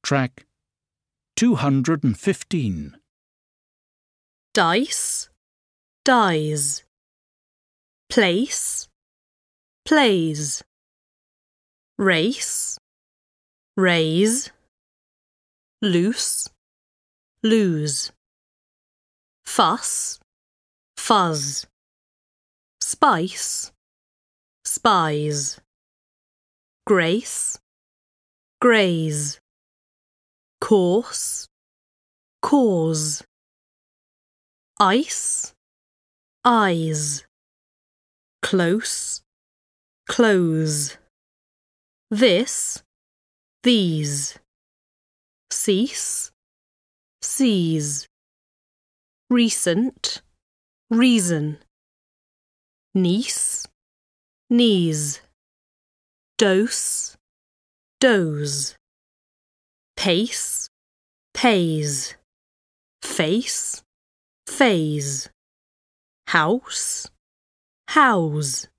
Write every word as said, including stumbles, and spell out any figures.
Track two hundred fifteen. Dice, dies. Place, plays. Race, raise. Loose, lose. Fuss, fuzz. Spice, spies. Grace, graze. Course, cause. Ice, eyes. Close, close. This, these. Cease, seize. Recent, reason. Niece, knees. Dose, doze. Pace, pays. Face, phase. House, house.